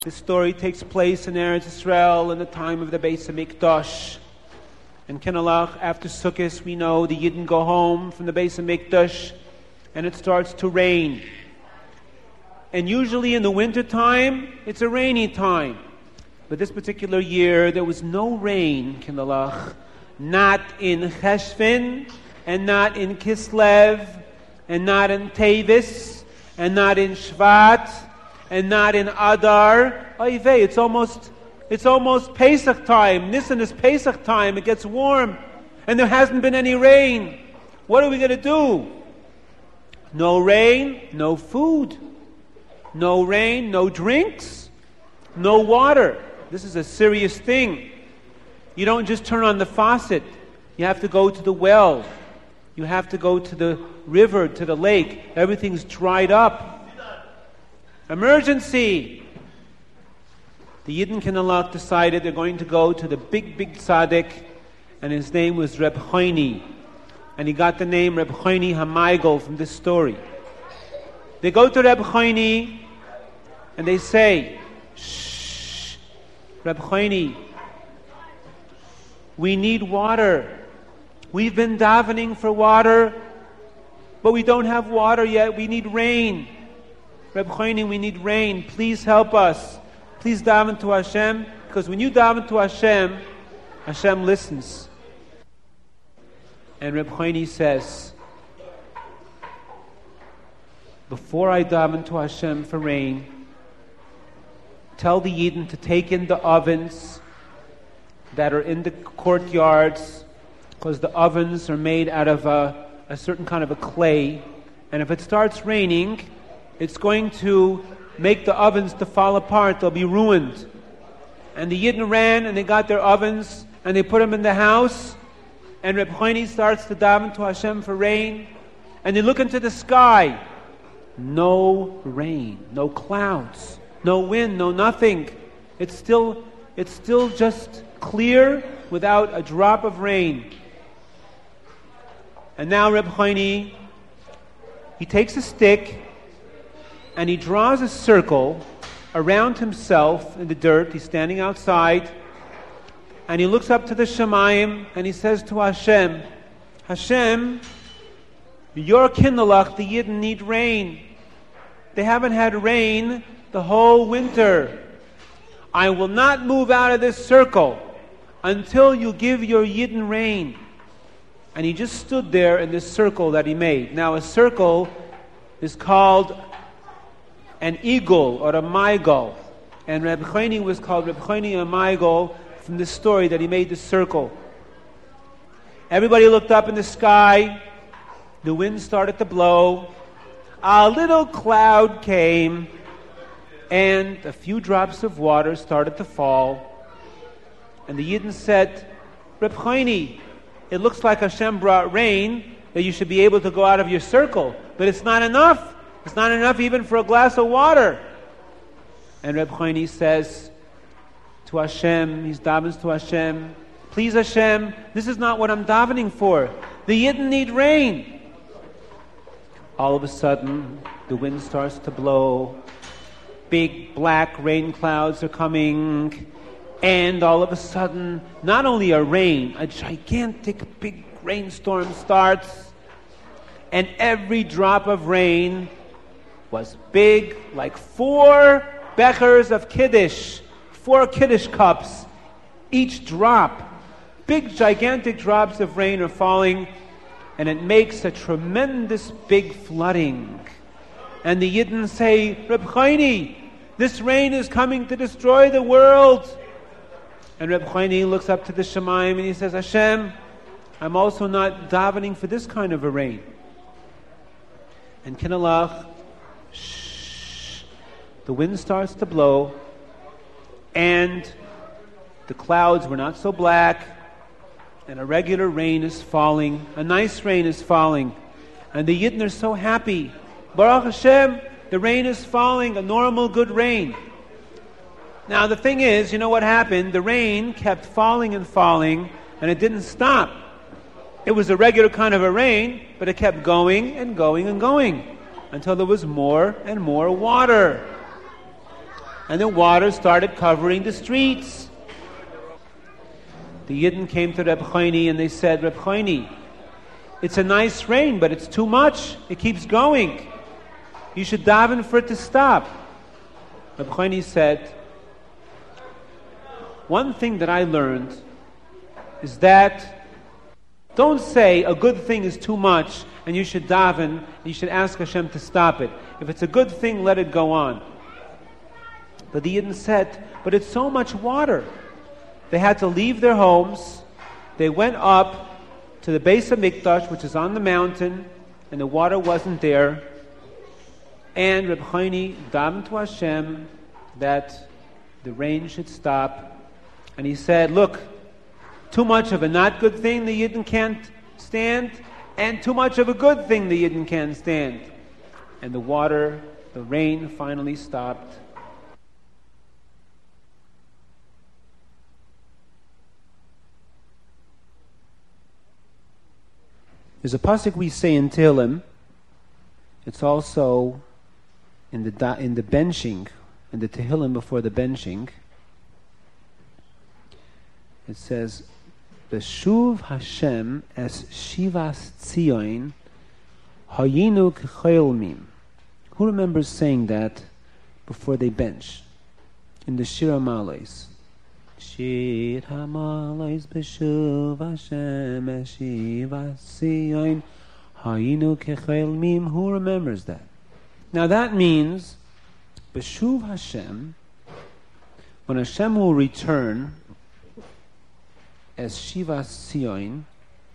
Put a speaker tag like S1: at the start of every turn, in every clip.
S1: This story takes place in Eretz Yisrael in the time of the Beis HaMikdash. And Kinalach, after Sukkot, we know the Yidden go home from the Beis HaMikdash, and it starts to rain. And usually in the winter time, it's a rainy time. But this particular year, there was no rain, Kinalach. Not in Cheshvan, and not in Kislev, and not in Tevis, and not in Shvat, and not in Adar. Oy vey, it's almost Pesach time. Nisan is Pesach time. It gets warm. And there hasn't been any rain. What are we going to do? No rain, no food. No rain, no drinks. No water. This is a serious thing. You don't just turn on the faucet. You have to go to the well. You have to go to the river, to the lake. Everything's dried up. Emergency! The Yidden Kinalach decided they're going to go to the big tzaddik, and his name was Reb Chaini. And he got the name Reb Chaini HaMaigel from this story. They go to Reb Chaini, and they say, "Shh, Reb Chaini, we need water. We've been davening for water, but we don't have water yet. We need rain. Reb Chaini, we need rain. Please help us. Please daven to Hashem, because when you daven to Hashem, Hashem listens." And Reb Chaini says, before I daven to Hashem for rain, tell the Yidden to take in the ovens that are in the courtyards, because the ovens are made out of a certain kind of a clay, and if it starts raining, it's going to make the ovens to fall apart. They'll be ruined. And the Yidden ran and they got their ovens and they put them in the house, and Reb Chaini starts to daven to Hashem for rain, and they look into the sky. No rain, no clouds, no wind, no nothing. It's still just clear without a drop of rain. And now Reb Chaini, he takes a stick and he draws a circle around himself in the dirt. He's standing outside, and he looks up to the Shemayim, and he says to Hashem, Hashem, your Kinalach, the Yidden, need rain. They haven't had rain the whole winter. I will not move out of this circle until you give your Yidden rain. And he just stood there in this circle that he made. Now a circle is called an eagle or a maigol. And Reb Chaini was called Reb Chaini a maigol from the story that he made the circle. Everybody looked up in the sky. The wind started to blow. A little cloud came, and a few drops of water started to fall. And the Yidden said, Reb Chaini, it looks like Hashem brought rain, that you should be able to go out of your circle, but it's not enough. It's not enough even for a glass of water. And Reb Chaini says to Hashem, he davens to Hashem, please Hashem, this is not what I'm davening for. The Yidden need rain. All of a sudden, the wind starts to blow. Big black rain clouds are coming. And all of a sudden, not only a rain, a gigantic big rainstorm starts. And every drop of rain was big, like 4 bechers of Kiddush, 4 Kiddush cups, each drop. Big, gigantic drops of rain are falling, and it makes a tremendous big flooding. And the Yidden say, Reb Chaini, this rain is coming to destroy the world. And Reb Chaini looks up to the Shemayim and he says, Hashem, I'm also not davening for this kind of a rain. And Kinalach, the wind starts to blow, and the clouds were not so black, and a regular rain is falling, a nice rain is falling, and the Yidden are so happy. Baruch Hashem, the rain is falling, a normal good rain. Now the thing is, you know what happened? The rain kept falling and falling, and it didn't stop. It was a regular kind of a rain, but it kept going and going and going until there was more and more water. and the water started covering the streets. The Yidden came to Reb Chaini and they said, Reb Chaini, it's a nice rain, but it's too much. It keeps going. You should daven for it to stop. Reb Chaini said, one thing that I learned is that don't say a good thing is too much and you should daven, and you should ask Hashem to stop it. If it's a good thing, let it go on. But the Yidden said, but it's so much water. They had to leave their homes. They went up to the base of Mikdash, which is on the mountain, and the water wasn't there. And Reb Chaini davened to Hashem that the rain should stop. And he said, look, too much of a not good thing the Yidden can't stand, and too much of a good thing the Yidden can't stand. And the rain finally stopped. There's a pasuk we say in Tehillim. It's also in the benching, in the Tehillim before the benching. It says, "Beshuv Hashem es Shivas Tzion hayinu k'cholmim." Who remembers saying that before they bench in the Shir HaMa'alos? Shir HaMa'alos Beshuv Hashem es Shivas Tzion hayinu k'cholmim. Who remembers that? Now that means Beshuv Hashem, when Hashem will return as Shivas Tzion,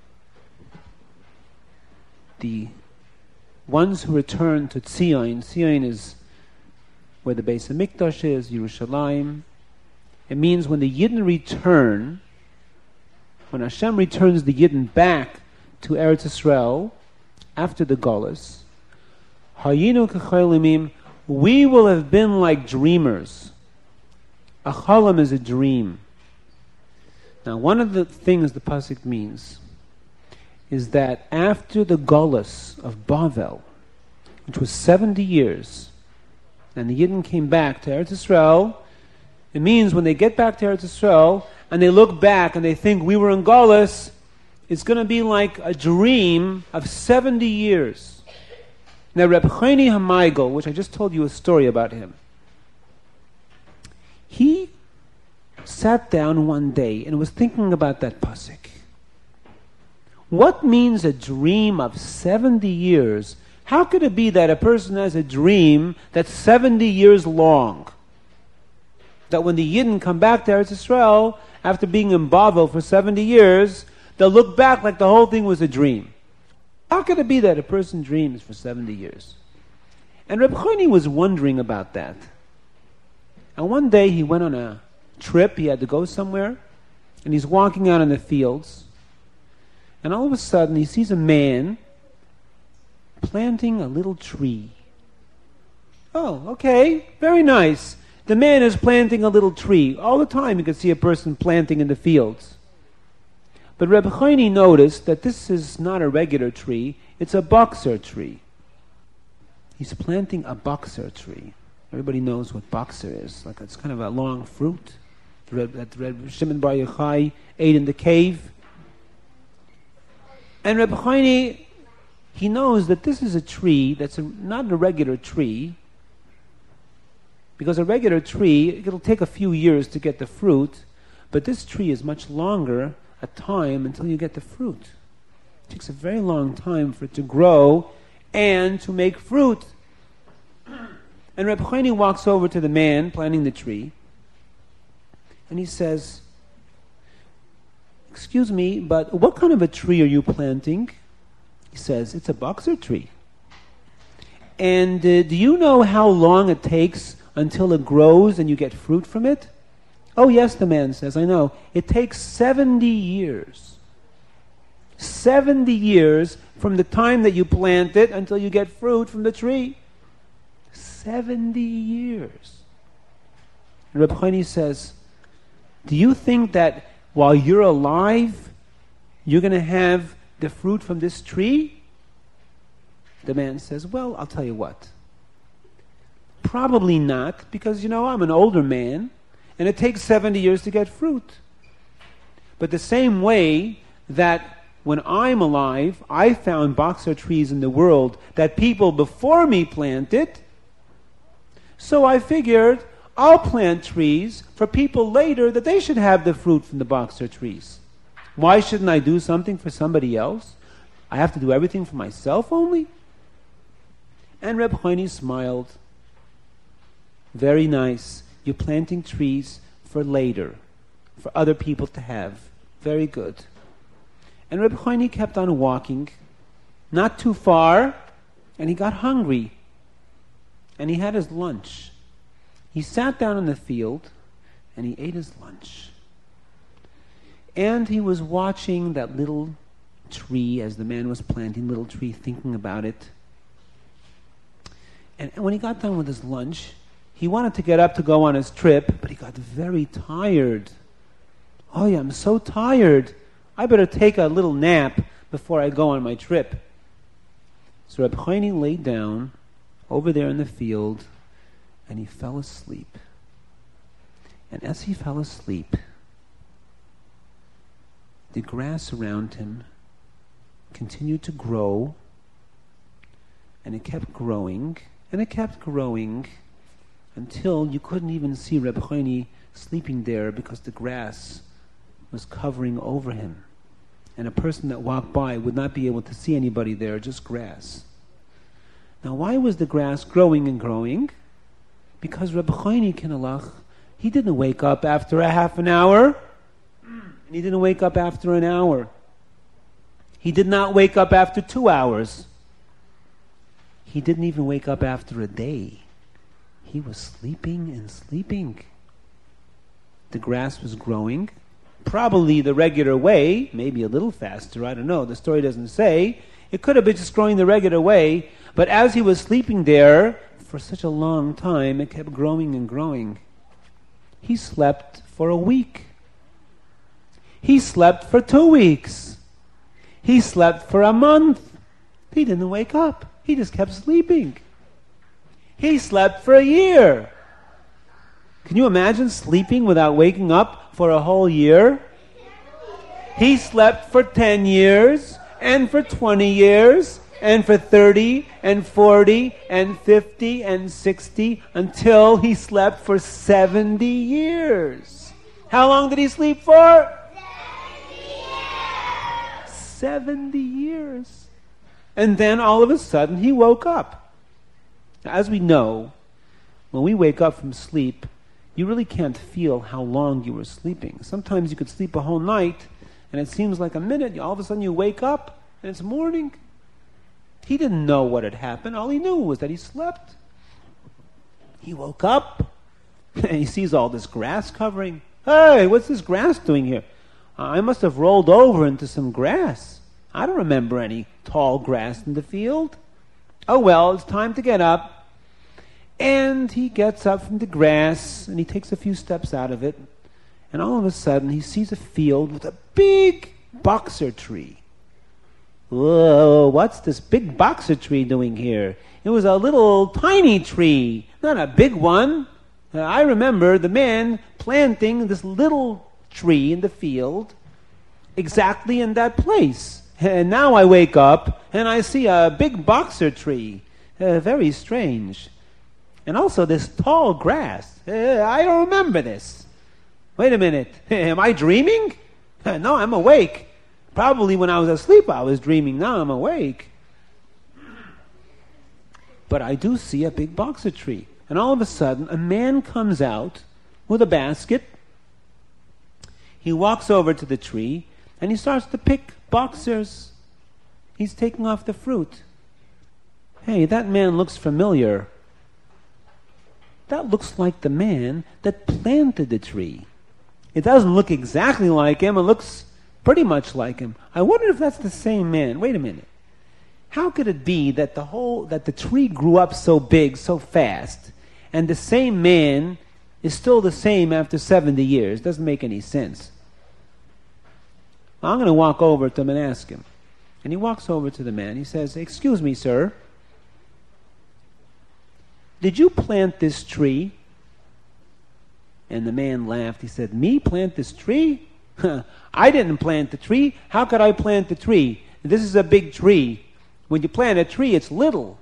S1: the ones who return to Tzion. Tzion is where the base of Mikdash is, Yerushalayim. It means when the Yidden return, when Hashem returns the Yidden back to Eretz Yisrael after the Golus, Hayinu k'cholimim, we will have been like dreamers. A cholam is a dream. Now, one of the things the pasuk means is that after the Golus of Bavel, which was 70 years, and the Yidden came back to Eretz Yisrael, it means when they get back to Eretz Yisrael and they look back and they think we were in Golus, it's going to be like a dream of 70 years. Now, Reb Chaini HaMaigel, which I just told you a story about him, he sat down one day and was thinking about that pasuk. What means a dream of 70 years? How could it be that a person has a dream that's 70 years long? That when the Yidden come back to Eretz Yisrael, after being in Bavel for 70 years, they'll look back like the whole thing was a dream. How could it be that a person dreams for 70 years? And Reb Chaini was wondering about that. And one day he went on a trip, he had to go somewhere, and he's walking out in the fields, and all of a sudden he sees a man planting a little tree. Oh, okay, very nice. The man is planting a little tree. All the time you can see a person planting in the fields. But Reb Chaini noticed that this is not a regular tree, it's a boxer tree. He's planting a boxer tree. Everybody knows what boxer is. Like it's kind of a long fruit that Reb Shimon Bar Yochai ate in the cave. And Reb Chaini, he knows that this is a tree that's not a regular tree, because a regular tree, it'll take a few years to get the fruit, but this tree is much longer a time until you get the fruit. It takes a very long time for it to grow and to make fruit. And Reb Chaini walks over to the man planting the tree, and he says, "Excuse me, but what kind of a tree are you planting?" He says, "It's a boxer tree." "And do you know how long it takes until it grows and you get fruit from it?" "Oh yes," the man says, "I know. It takes 70 years. 70 years from the time that you plant it until you get fruit from the tree. 70 years. And Reb Chaini says, "Do you think that while you're alive, you're going to have the fruit from this tree?" The man says, "Well, I'll tell you what. Probably not, because, I'm an older man, and it takes 70 years to get fruit. But the same way that when I'm alive, I found boxer trees in the world that people before me planted, so I figured I'll plant trees for people later that they should have the fruit from the boxer trees. Why shouldn't I do something for somebody else? I have to do everything for myself only? And Reb Chaini smiled. Very nice. You're planting trees for later, for other people to have. Very good. And Reb Chaini kept on walking, not too far, and he got hungry. And he had his lunch. He sat down in the field, and he ate his lunch. And he was watching that little tree, as the man was planting little tree, thinking about it. And when he got done with his lunch, he wanted to get up to go on his trip, but he got very tired. Oh yeah, I'm so tired. I better take a little nap before I go on my trip. So Reb Chaini laid down over there in the field, and he fell asleep. And as he fell asleep, the grass around him continued to grow, and it kept growing, and it kept growing, until you couldn't even see Reb Chaini sleeping there because the grass was covering over him. And a person that walked by would not be able to see anybody there, just grass. Now, why was the grass growing and growing? Because Reb Chaini Kinalach, he didn't wake up after a half an hour, and he didn't wake up after an hour. He did not wake up after 2 hours. He didn't even wake up after a day. He was sleeping and sleeping. The grass was growing, probably the regular way, maybe a little faster, I don't know, the story doesn't say. It could have been just growing the regular way, but as he was sleeping there for such a long time, it kept growing and growing. He slept for a week. He slept for 2 weeks. He slept for a month. He didn't wake up. He just kept sleeping. He slept for a year. Can you imagine sleeping without waking up for a whole year? He slept for 10 years, and for 20 years, and for 30, and 40, and 50, and 60, until he slept for 70 years. How long did he sleep for? 70 years. And then all of a sudden he woke up. Now, as we know, when we wake up from sleep, you really can't feel how long you were sleeping. Sometimes you could sleep a whole night, and it seems like a minute. All of a sudden you wake up, and it's morning. He didn't know what had happened. All he knew was that he slept. He woke up, and he sees all this grass covering. Hey, what's this grass doing here? I must have rolled over into some grass. I don't remember any tall grass in the field. Oh well, it's time to get up. And he gets up from the grass, and he takes a few steps out of it, and all of a sudden he sees a field with a big boxer tree. Whoa, what's this big boxer tree doing here? It was a little tiny tree, not a big one. I remember the man planting this little tree in the field exactly in that place. And now I wake up and I see a big boxer tree. Very strange. And also this tall grass. I don't remember this. Wait a minute. Am I dreaming? No, I'm awake. Probably when I was asleep I was dreaming. Now I'm awake. But I do see a big boxer tree. And all of a sudden a man comes out with a basket. He walks over to the tree and he starts to pick boxers. He's taking off the fruit. Hey, that man looks familiar. That looks like the man that planted the tree. It doesn't look exactly like him. It looks pretty much like him. I wonder if that's the same man. Wait a minute. How could it be that the tree grew up so big, so fast, and the same man is still the same after 70 years? Doesn't make any sense. Well, I'm going to walk over to him and ask him. And he walks over to the man. He says, "Excuse me, sir. did you plant this tree? And the man laughed. He said, me plant this tree? I didn't plant the tree. How could I plant the tree? This is a big tree. When you plant a tree, it's little.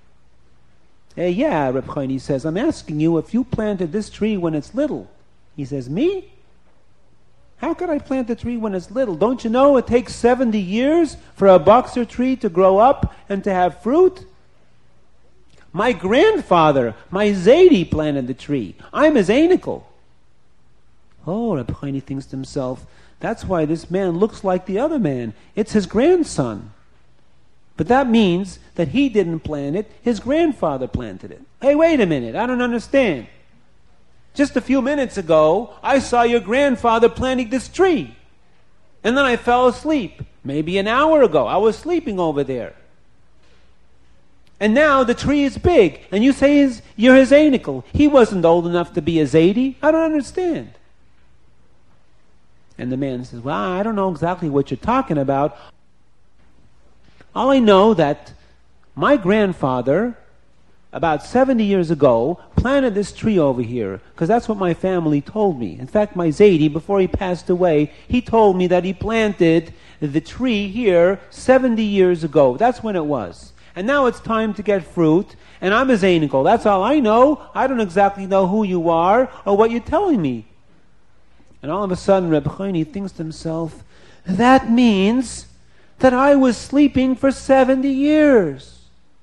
S1: Yeah, Reb Chaim says, I'm asking you if you planted this tree when it's little. He says, me? How could I plant the tree when it's little? Don't you know it takes 70 years for a boxer tree to grow up and to have fruit? My grandfather, my Zaidi, planted the tree. I'm his anicle. Oh, Reb Chaim thinks to himself, that's why this man looks like the other man. It's his grandson. But that means that he didn't plant it, his grandfather planted it. Hey, wait a minute, I don't understand. Just a few minutes ago, I saw your grandfather planting this tree. And then I fell asleep. Maybe an hour ago, I was sleeping over there. And now the tree is big, and you say you're his anicle. He wasn't old enough to be a Zaidi. I don't understand. And the man says, well, I don't know exactly what you're talking about. All I know that my grandfather, about 70 years ago, planted this tree over here, because that's what my family told me. In fact, my Zaidi, before he passed away, he told me that he planted the tree here 70 years ago. That's when it was. And now it's time to get fruit, and I'm his anicle. That's all I know. I don't exactly know who you are or what you're telling me. And all of a sudden, Reb Chaim thinks to himself, that means that I was sleeping for 70 years.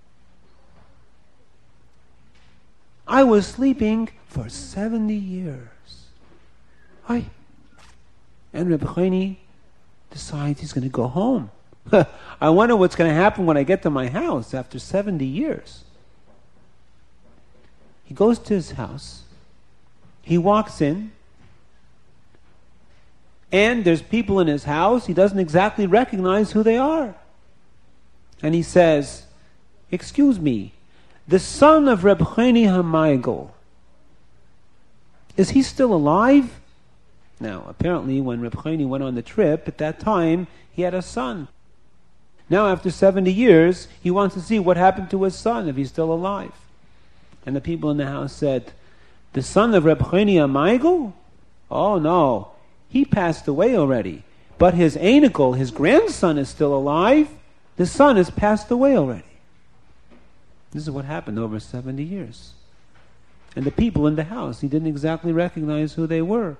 S1: I was sleeping for 70 years. And Reb Chaim decides he's going to go home. I wonder what's going to happen when I get to my house after 70 years. He goes to his house. He walks in. And there's people in his house. He doesn't exactly recognize who they are. And he says, excuse me, the son of Reb Chaim HaMaigel, is he still alive? Now, apparently when Reb Chaim went on the trip, at that time, he had a son. Now, after 70 years, he wants to see what happened to his son, if he's still alive. And the people in the house said, the son of Reb Chaim HaMaigel? Oh, no. He passed away already. But his anicle, his grandson, is still alive. The son has passed away already. This is what happened over 70 years. And the people in the house, he didn't exactly recognize who they were.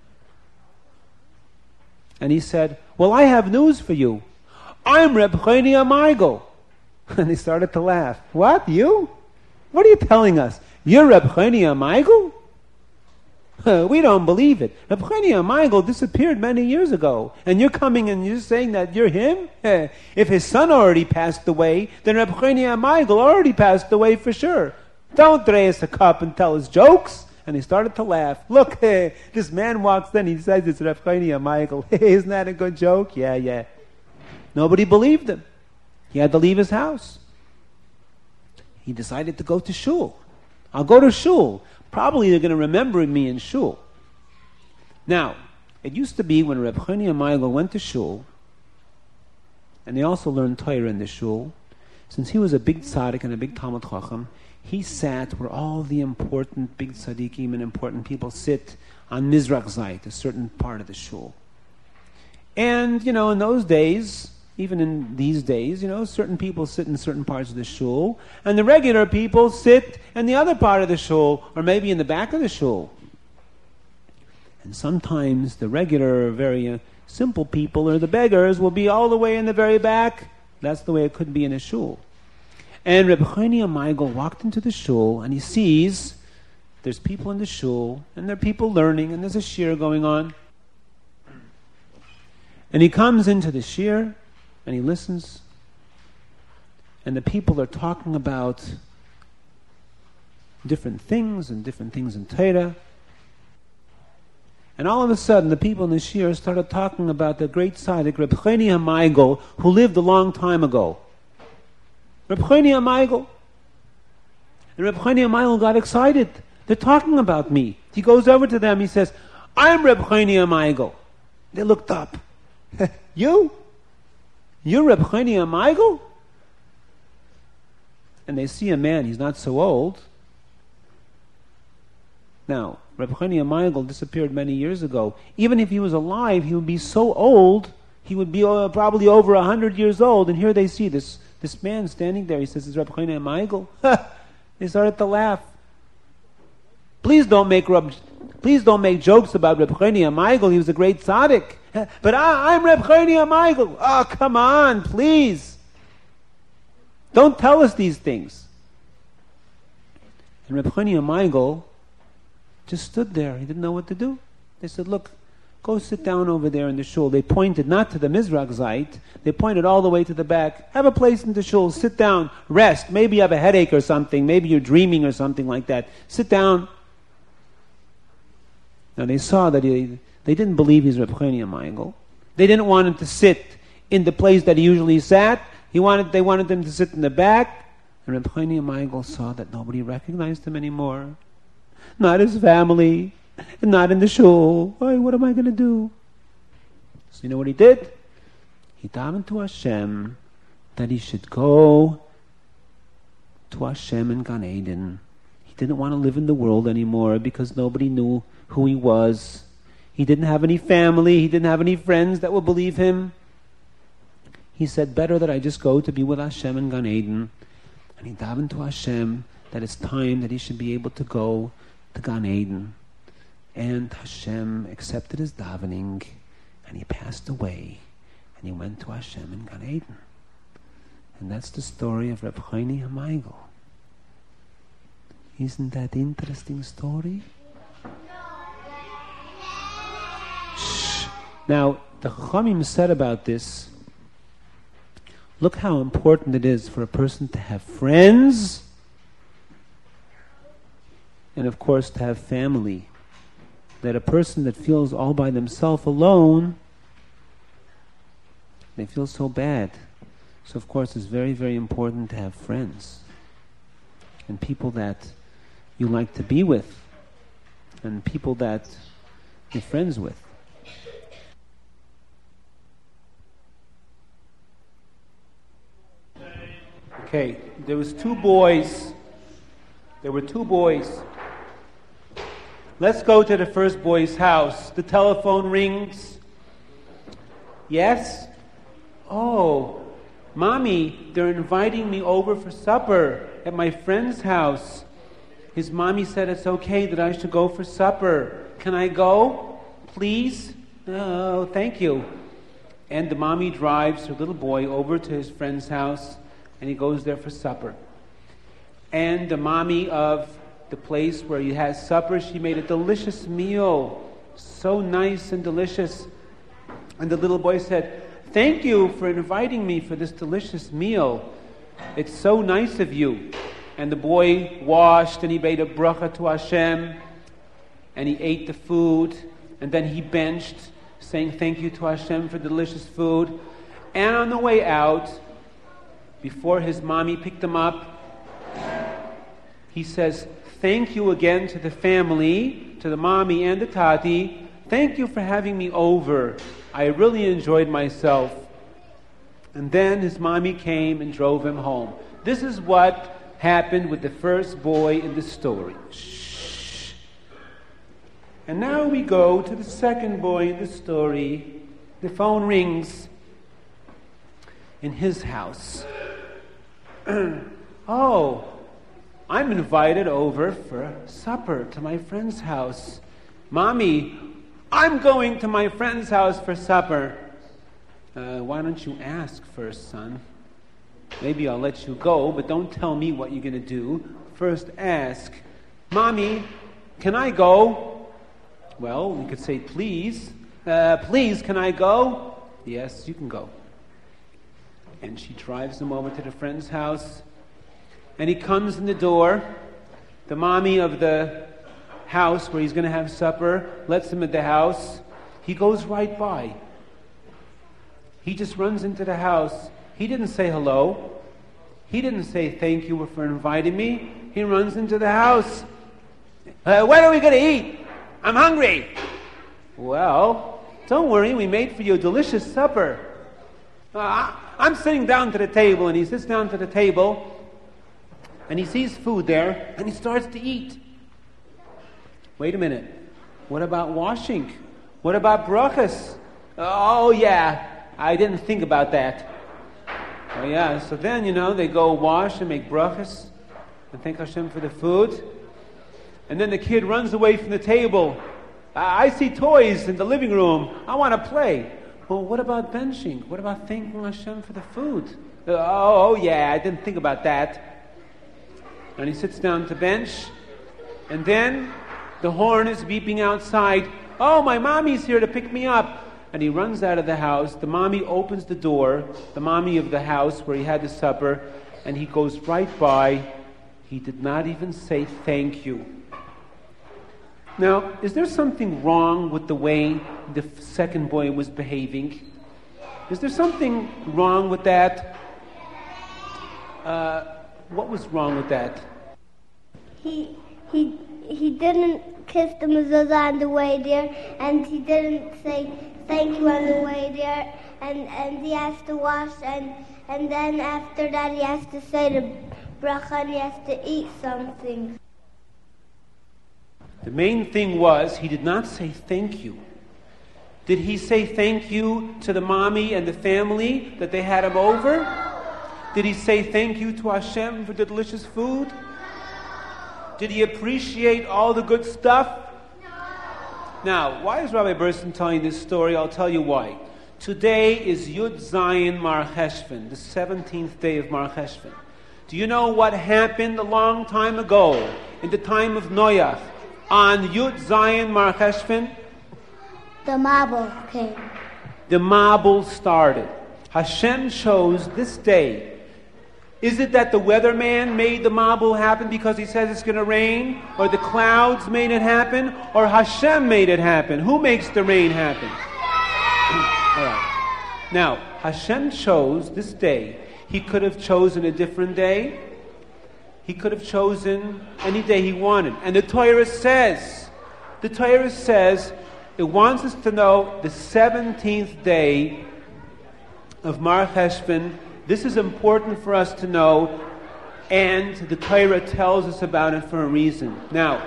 S1: And he said, well, I have news for you. I'm Reb Chaim HaMaigel. And they started to laugh. What? You? What are you telling us? You're Reb Chaim HaMaigel? We don't believe it. Reb Chaim HaMaigel disappeared many years ago. And you're coming and you're saying that you're him? If his son already passed away, then Reb Chaim HaMaigel already passed away for sure. Don't raise a cup and tell us jokes. And he started to laugh. Look, this man walks in, he says it's Reb Chaim HaMaigel. Isn't that a good joke? Yeah. Nobody believed him. He had to leave his house. He decided to go to shul. I'll go to shul. Probably they're going to remember me in shul. Now, it used to be when Reb Chaim HaMaigel went to shul, and they also learned Torah in the shul, since he was a big tzaddik and a big Talmud Chacham, he sat where all the important big tzaddikim and important people sit on Mizrach Zayt, a certain part of the shul. And, in those days, even in these days, certain people sit in certain parts of the shul, and the regular people sit in the other part of the shul, or maybe in the back of the shul. And sometimes the regular, very simple people, or the beggars, will be all the way in the very back. That's the way it could be in a shul. And Reb Chaim HaMaigel walked into the shul, and he sees there's people in the shul, and there are people learning, and there's a shir going on. And he comes into the shir, and he listens, and the people are talking about different things in Torah. And all of a sudden, the people in the shir started talking about the great tzaddik, Reb Chaim HaMaigel, who lived a long time ago. Reb Chaim HaMaigel. And Reb Chaim HaMaigel got excited. They're talking about me. He goes over to them, he says, I'm Reb Chaim HaMaigel. They looked up. You? You're Reb Chaim HaMaigel? And they see a man, he's not so old, Now, Reb Chaim Meigel disappeared many years ago. Even if he was alive, he would be so old, he would be probably over 100 years old, and here they see this man standing there. He says, "It's Reb Chaim Meigel." They started to laugh. Please don't make jokes about Reb Chaim Meigel. He was a great tzaddik. But I'm Reb Chaim Meigel. Oh, come on, please. Don't tell us these things. And Reb Chaim Meigel just stood there. He didn't know what to do. They said, "Look, go sit down over there in the shul." They pointed not to the Mizrach Zayt. They pointed all the way to the back. "Have a place in the shul. Sit down. Rest. Maybe you have a headache or something. Maybe you're dreaming or something like that. Sit down." Now they saw that they didn't believe he's Reb Chaim Meigel. They didn't want him to sit in the place that he usually sat. They wanted him to sit in the back. And Reb Chaim Meigel saw that nobody recognized him anymore. Not his family, and not in the shul. What am I going to do? So you know what he did? He davened to Hashem that he should go to Hashem in Gan Eden. He didn't want to live in the world anymore because nobody knew who he was. He didn't have any family. He didn't have any friends that would believe him. He said, better that I just go to be with Hashem in Gan Eden. And he davened to Hashem that it's time that he should be able to go to Gan Eden. And Hashem accepted his davening, and he passed away, and he went to Hashem in Gan Eden. And that's the story of Reb Chaim Meigel. Isn't that interesting story? Shh. Now, the Chachamim said about this, look how important it is for a person to have friends, and of course to have family. That a person that feels all by themselves alone, they feel so bad. So of course it's very, very important to have friends. And people that you like to be with. And people that you're friends with. Okay, there were two boys. Let's go to the first boy's house. The telephone rings. Yes? Oh, Mommy, they're inviting me over for supper at my friend's house. His mommy said it's okay that I should go for supper. Can I go? Please? Oh, thank you. And the mommy drives her little boy over to his friend's house, and he goes there for supper. And the mommy of the place where he has supper, she made a delicious meal. So nice and delicious. And the little boy said, "Thank you for inviting me for this delicious meal. It's so nice of you." And the boy washed and he made a bracha to Hashem. And he ate the food. And then he benched, saying thank you to Hashem for delicious food. And on the way out, before his mommy picked him up, he says, "Thank you again to the family, to the mommy and the tati. Thank you for having me over. I really enjoyed myself." And then his mommy came and drove him home. This is what happened with the first boy in the story. Shh. And now we go to the second boy in the story. The phone rings in his house. Oh, I'm invited over for supper to my friend's house. Mommy, I'm going to my friend's house for supper. Why don't you ask first, son? Maybe I'll let you go, but don't tell me what you're going to do. First ask. Mommy, can I go? Well, we could say, please. Please, can I go? Yes, you can go. And she drives him over to the friend's house. And he comes in the door. The mommy of the house where he's going to have supper lets him at the house. He goes right by. He just runs into the house. He didn't say hello. He didn't say thank you for inviting me. He runs into the house. When are we going to eat? I'm hungry. Well, don't worry. We made for you a delicious supper. I'm sitting down to the table, and he sits down to the table, and he sees food there, and he starts to eat. Wait a minute. What about washing? What about brachas? Oh yeah, I didn't think about that. Oh yeah, so then, they go wash and make brachas and thank Hashem for the food. And then the kid runs away from the table. I see toys in the living room. I want to play. Well, what about benching? What about thanking Hashem for the food? Oh yeah, I didn't think about that. And he sits down to bench. And then the horn is beeping outside. Oh, my mommy's here to pick me up. And he runs out of the house. The mommy opens the door, the mommy of the house where he had the supper, and he goes right by. He did not even say thank you. Now, is there something wrong with the way the second boy was behaving? Is there something wrong with that? What was wrong with that?
S2: He didn't kiss the mezuzah on the way there, and he didn't say thank you on the way there, and he has to wash, and then after that he has to say the bracha and he has to eat something.
S1: The main thing was he did not say thank you. Did he say thank you to the mommy and the family that they had him over? Did he say thank you to Hashem for the delicious food? Did he appreciate all the good stuff? Now, why is Rabbi Burson telling this story? I'll tell you why. Today is Yud Zayin Mar Cheshvan, the 17th day of Mar Cheshvan. Do you know what happened a long time ago, in the time of Noach, on Yud Zayin Mar Cheshvan?
S2: The Mabul came.
S1: The Mabul started. Hashem chose this day. Is it that the weatherman made the Mabul happen because he says it's going to rain? Or the clouds made it happen? Or Hashem made it happen? Who makes the rain happen? All right. Now, Hashem chose this day. He could have chosen a different day. He could have chosen any day he wanted. And the Torah says, it wants us to know the 17th day of Mar Cheshvan. This is important for us to know, and the Torah tells us about it for a reason. Now,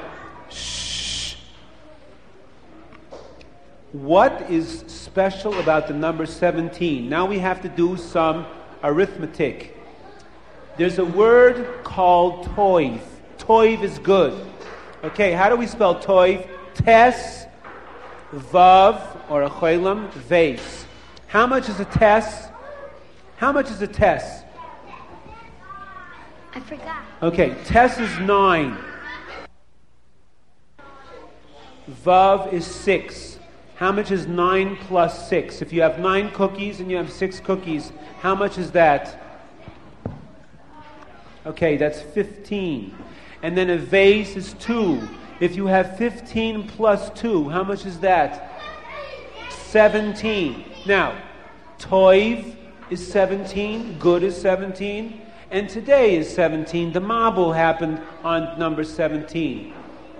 S1: what is special about the number 17? Now we have to do some arithmetic. There's a word called toiv. Toiv is good. Okay, how do we spell toiv? Tes, vav, or a cholam, vase. How much is a tes? How much is a tes?
S2: I forgot.
S1: Okay, tes is 9. Vav is 6. How much is 9 plus 6? If you have 9 cookies and you have 6 cookies, how much is that? Okay, that's 15. And then a vase is 2. If you have 15 plus 2, how much is that? 17. Now, toiv is 17, good is 17, and today is 17. The Mabul happened on number 17.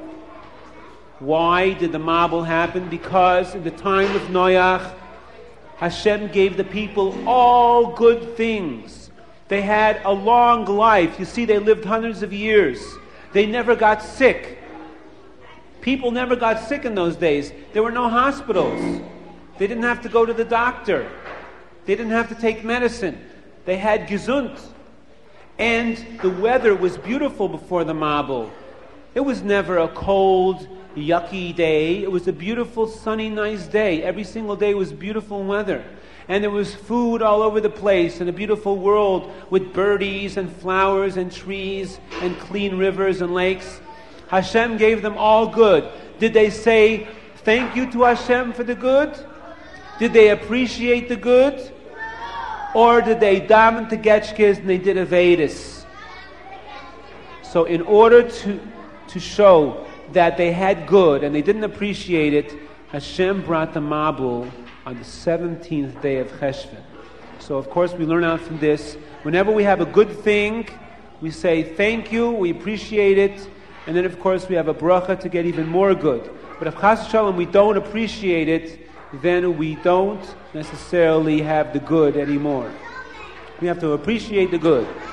S1: Why did the Mabul happen? Because in the time of Noach, Hashem gave the people all good things. They had a long life. You see, they lived hundreds of years. They never got sick. People never got sick in those days. There were no hospitals. They didn't have to go to the doctor. They didn't have to take medicine. They had gesund. And the weather was beautiful before the Mabul. It was never a cold, yucky day. It was a beautiful, sunny, nice day. Every single day was beautiful weather. And there was food all over the place and a beautiful world with birdies and flowers and trees and clean rivers and lakes. Hashem gave them all good. Did they say thank you to Hashem for the good? Did they appreciate the good? Or did they daven to Getchkes and they did Avedis? So in order to show that they had good and they didn't appreciate it, Hashem brought the Mabul on the 17th day of Cheshvan. So of course we learn out from this, whenever we have a good thing, we say thank you, we appreciate it, and then of course we have a bracha to get even more good. But if Chas Shalom we don't appreciate it, then we don't necessarily have the good anymore. We have to appreciate the good.